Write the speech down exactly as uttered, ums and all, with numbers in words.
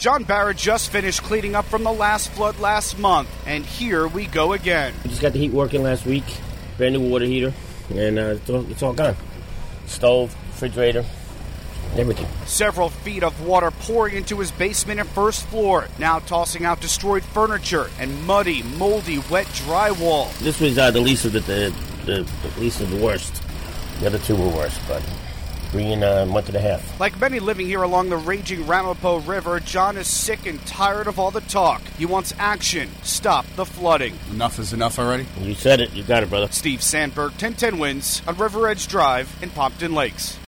John Barrett just finished cleaning up from the last flood last month, and here we go again. We just got the heat working last week, brand new water heater, and uh, it's, all, it's all gone. Stove, refrigerator, everything. Several feet of water pouring into his basement and first floor, now tossing out destroyed furniture and muddy, moldy, wet drywall. This was uh, the least of the, the, the, the least of the worst. The other two were worse, but green a uh, month and a half. Like many living here along the raging Ramapo River, John is sick and tired of all the talk. He wants action. Stop the flooding. Enough is enough already? You said it. You got it, brother. Steve Sandberg, ten ten Wins on River Edge Drive in Pompton Lakes.